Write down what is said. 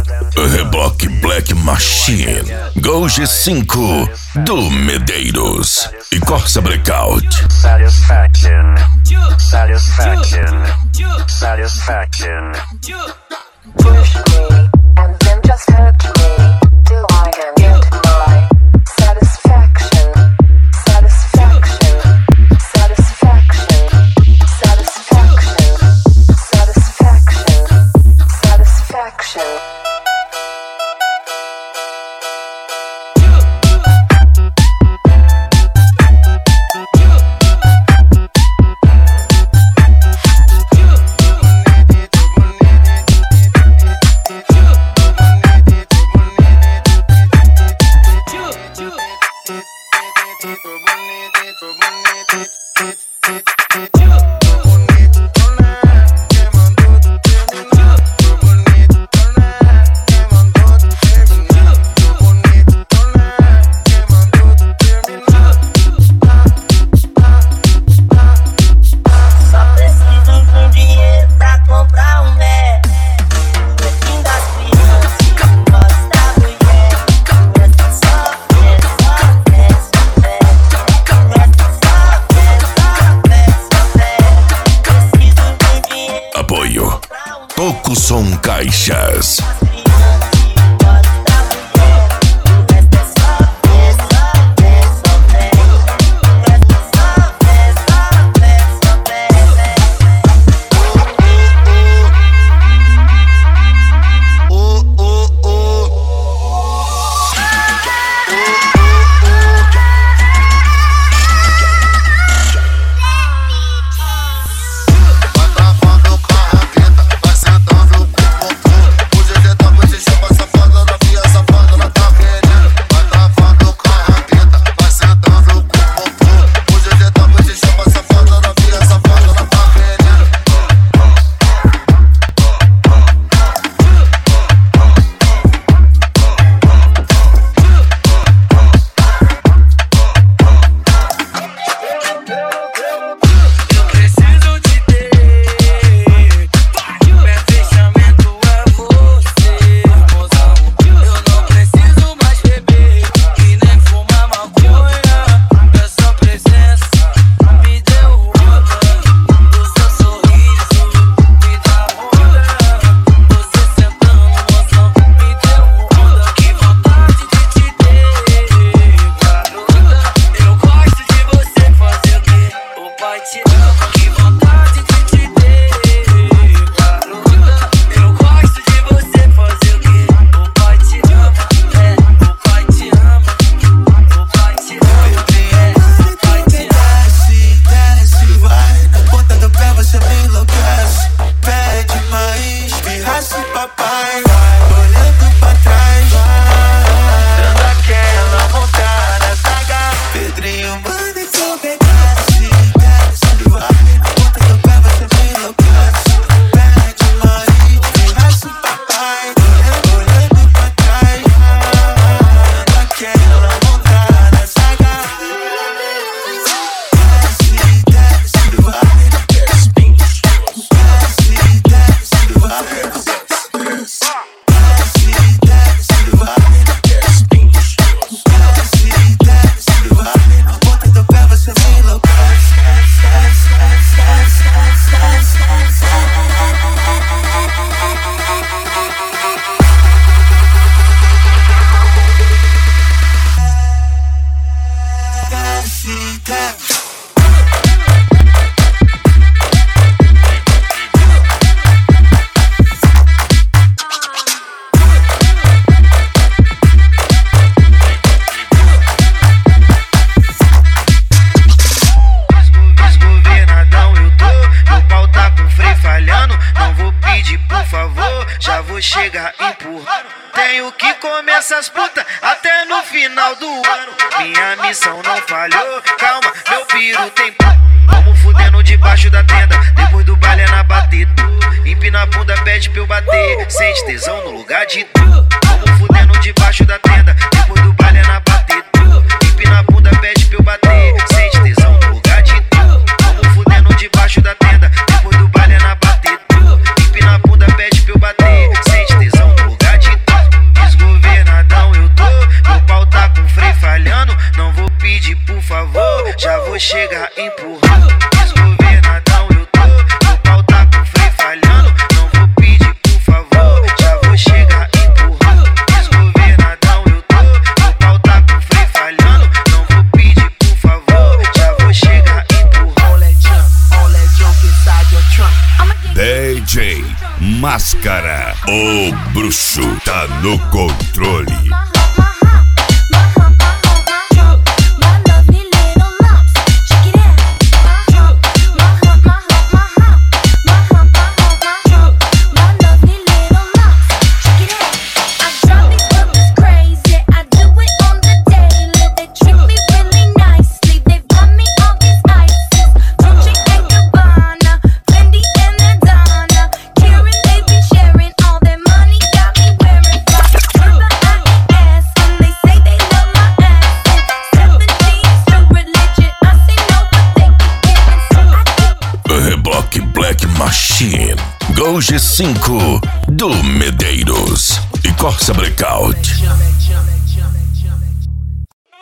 Reboque Black Machine, Gol G5 do Medeiros e Corsa Breakout. Satisfaction, satisfaction, satisfaction. Push me and then just hurt me till I can get my satisfaction, satisfaction, satisfaction, satisfaction, satisfaction, satisfaction. Toco Som Caixas. Já vou chegar empurrando. Tenho que comer essas putas até no final do ano. Minha missão não falhou, calma, meu piro tem p***. Vamos fudendo debaixo da tenda, depois do baile é na batida. Empina a bunda, pede pra eu bater, sente tesão no lugar de tu. Vamos fudendo debaixo da tenda, depois do baile é na batida. Empina a bunda, pede pra eu bater, sente tesão no lugar de tu. Vamos fudendo debaixo da tenda, depois do baile é na batida. Empina a bunda, pede pra eu bater, sente tesão no lugar de tu. máscara. O bruxo tá no controle. Black Machine, Gol G5 do Medeiros e Corsa Breakout.